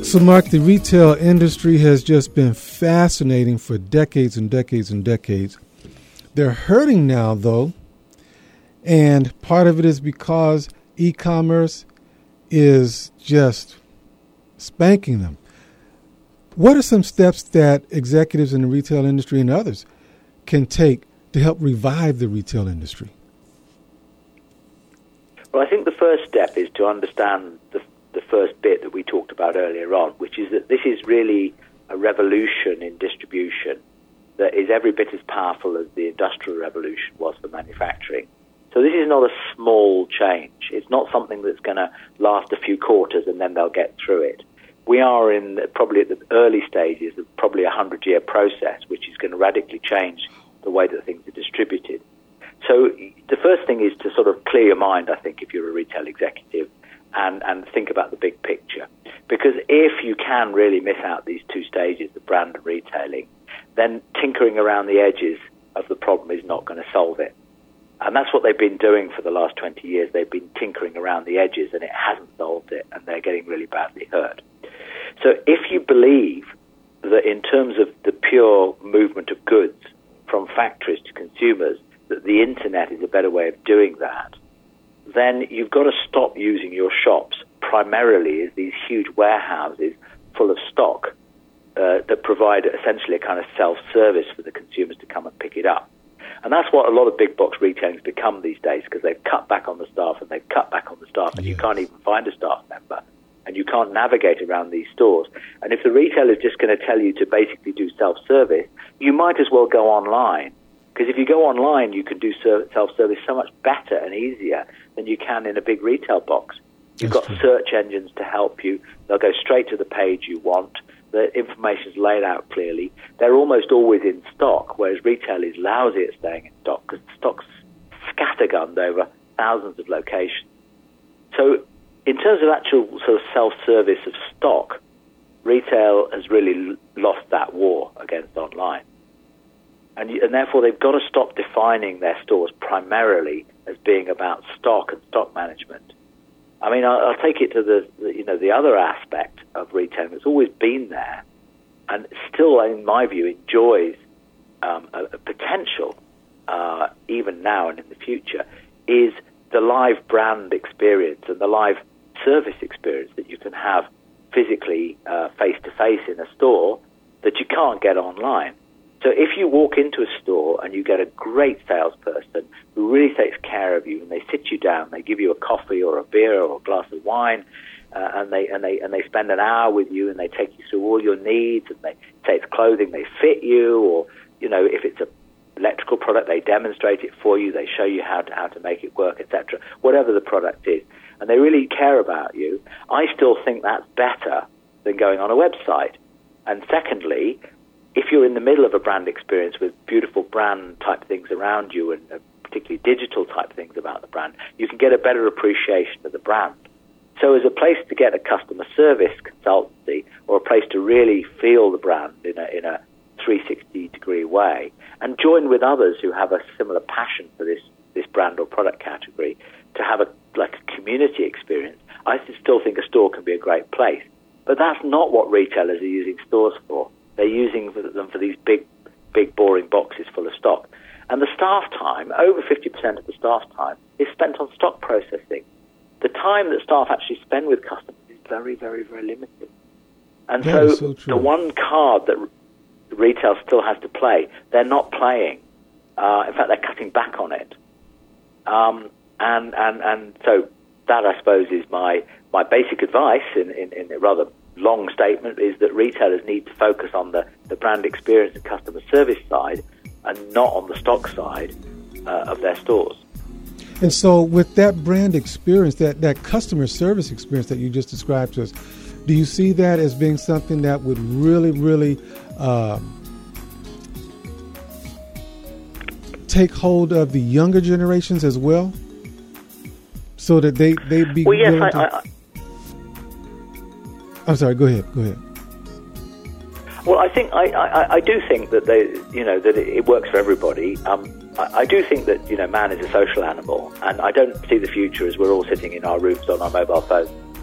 So, Mark, the retail industry has just been fascinating for decades and decades and decades. They're hurting now, though, and part of it is because e-commerce is just spanking them. What are some steps that executives in the retail industry and others can take to help revive the retail industry? Well, I think the first step is to understand the first bit that we talked about earlier on, which is that this is really a revolution in distribution that is every bit as powerful as the Industrial Revolution was for manufacturing. So this is not a small change. It's not something that's going to last a few quarters and then they'll get through it. We are probably at the early stages of probably a 100-year process, which is going to radically change the way that things are distributed. So the first thing is to sort of clear your mind, I think, if you're a retail executive, and think about the big picture. Because if you can really miss out these two stages, the brand and retailing, then tinkering around the edges of the problem is not going to solve it. And that's what they've been doing for the last 20 years. They've been tinkering around the edges, and it hasn't solved it, and they're getting really badly hurt. So if you believe that in terms of the pure movement of goods from factories to consumers, that the internet is a better way of doing that, then you've got to stop using your shops primarily as these huge warehouses full of stock that provide essentially a kind of self-service for the consumers to come and pick it up. And that's what a lot of big box retailing has become these days, because they've cut back on the staff and they've cut back on the staff, and you can't even find a staff member, and you can't navigate around these stores. And if the retailer is just going to tell you to basically do self-service, you might as well go online. Because if you go online, you can do self-service so much better and easier than you can in a big retail box. You've got search engines to help you. They'll go straight to the page you want. The information's laid out clearly. They're almost always in stock, whereas retail is lousy at staying in stock because stock's scattergunned over thousands of locations. So in terms of actual sort of self-service of stock, retail has really lost that war against online. And therefore, they've got to stop defining their stores primarily as being about stock and stock management. I mean, I'll take it to the other aspect of retail that's always been there, and still, in my view, enjoys a potential even now and in the future, is the live brand experience and the live service experience that you can have physically face-to-face in a store that you can't get online. So if you walk into a store and you get a great salesperson who really takes care of you, and they sit you down, they give you a coffee or a beer or a glass of wine, and they spend an hour with you, and they take you through all your needs, and they say it's clothing, they fit you, or if it's an electrical product, they demonstrate it for you, they show you how to make it work, etc. Whatever the product is, and they really care about you. I still think that's better than going on a website. And secondly, if you're in the middle of a brand experience with beautiful brand type things around you, and particularly digital type things about the brand, you can get a better appreciation of the brand. So as a place to get a customer service consultancy, or a place to really feel the brand in a 360-degree way, and join with others who have a similar passion for this brand or product category, to have a community experience, I still think a store can be a great place. But that's not what retailers are using stores for. They're using them for these big, boring boxes full of stock. And the staff time, over 50% of the staff time, is spent on stock processing. The time that staff actually spend with customers is very, very, very limited. And so the one card that retail still has to play, they're not playing. In fact, they're cutting back on it. And so that, I suppose, is my basic advice in a rather long statement, is that retailers need to focus on the brand experience and customer service side, and not on the stock side of their stores. And so with that brand experience, that customer service experience that you just described to us, do you see that as being something that would really, really take hold of the younger generations as well? So that they be willing to... I'm sorry. Go ahead. Well, I think I do think that that it works for everybody. I do think that man is a social animal, and I don't see the future as we're all sitting in our rooms on our mobile phones.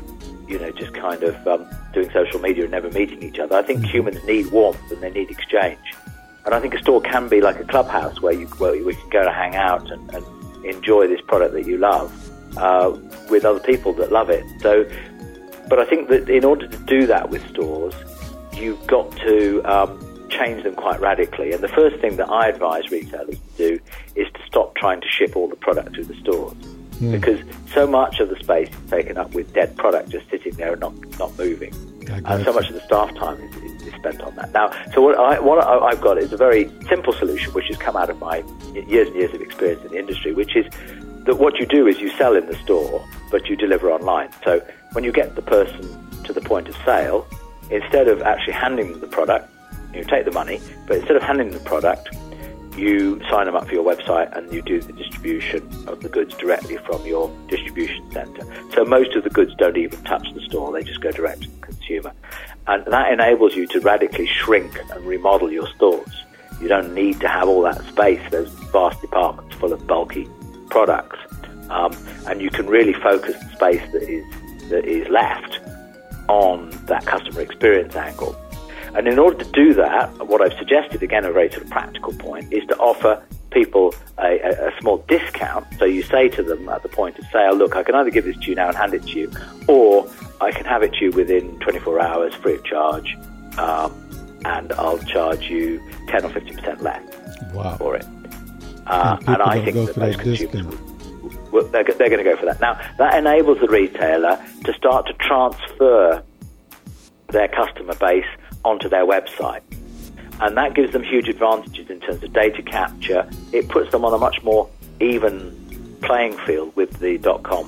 just kind of doing social media and never meeting each other. I think humans need warmth and they need exchange. And I think a store can be like a clubhouse where we can go to hang out and enjoy this product that you love with other people that love it. So, but I think that in order to do that with stores, you've got to change them quite radically. And the first thing that I advise retailers to do is to stop trying to ship all the product to the stores. Because so much of the space is taken up with dead product just sitting there and not moving. And so much of the staff time is spent on that. Now, so what I've got is a very simple solution, which has come out of my years and years of experience in the industry, which is that what you do is you sell in the store, but you deliver online. So when you get the person to the point of sale, instead of actually handing them the product, you take the money, but instead of handing them the product, you sign them up for your website and you do the distribution of the goods directly from your distribution centre. So most of the goods don't even touch the store, they just go direct to the consumer. And that enables you to radically shrink and remodel your stores. You don't need to have all that space, those vast departments full of bulky products. And you can really focus the space that is left on that customer experience angle. And in order to do that, what I've suggested, again, a very sort of practical point, is to offer people a small discount. So you say to them at the point of sale, look, I can either give this to you now and hand it to you, or I can have it to you within 24 hours free of charge, and I'll charge you 10 or 50% less for it. And I think that most consumers they're going to go for that. Now, that enables the retailer to start to transfer their customer base onto their website. And that gives them huge advantages in terms of data capture. It puts them on a much more even playing field with the .com.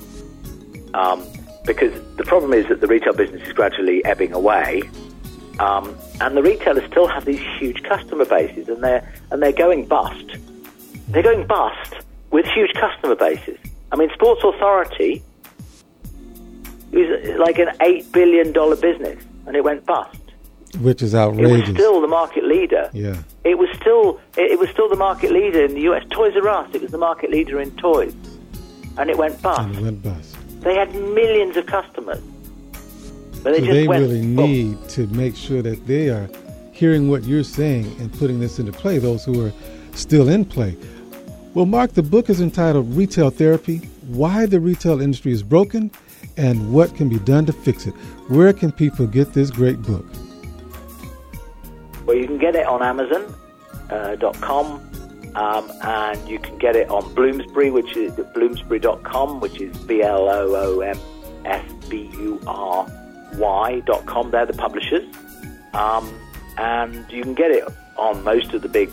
Because the problem is that the retail business is gradually ebbing away, and the retailers still have these huge customer bases, and they're going bust. They're going bust with huge customer bases. I mean, Sports Authority is like an $8 billion business, and it went bust. Which is outrageous. It was still the market leader. Yeah. It was still the market leader in the US. Toys R Us, it was the market leader in toys, and it went bust. And it went bust. They had millions of customers, but they really need to make sure that they are hearing what you're saying and putting this into play. Those who are still in play. Well, Mark, the book is entitled Retail Therapy: Why the Retail Industry is Broken and What Can Be Done to Fix It. Where can people get this great book? Well, you can get it on Amazon.com, and you can get it on Bloomsbury, which is Bloomsbury.com, which is BLOOMSBURY.com. They're the publishers, and you can get it on most of the big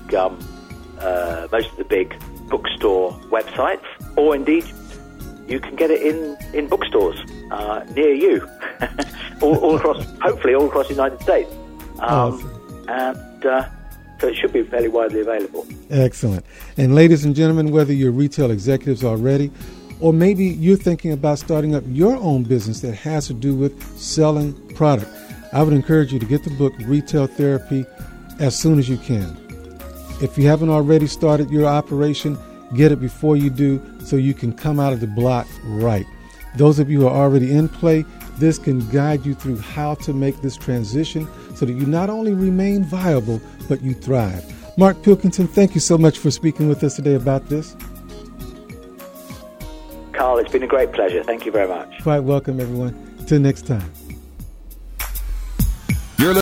bookstore websites, or indeed you can get it in bookstores near you, all across, hopefully all across the United States. And so it should be fairly widely available. Excellent. And ladies and gentlemen, whether you're retail executives already, or maybe you're thinking about starting up your own business that has to do with selling product, I would encourage you to get the book Retail Therapy as soon as you can. If you haven't already started your operation, get it before you do so you can come out of the block right. Those of you who are already in play, this can guide you through how to make this transition so that you not only remain viable, but you thrive. Mark Pilkington, thank you so much for speaking with us today about this. Carl, it's been a great pleasure. Thank you very much. Quite welcome, everyone. Till next time.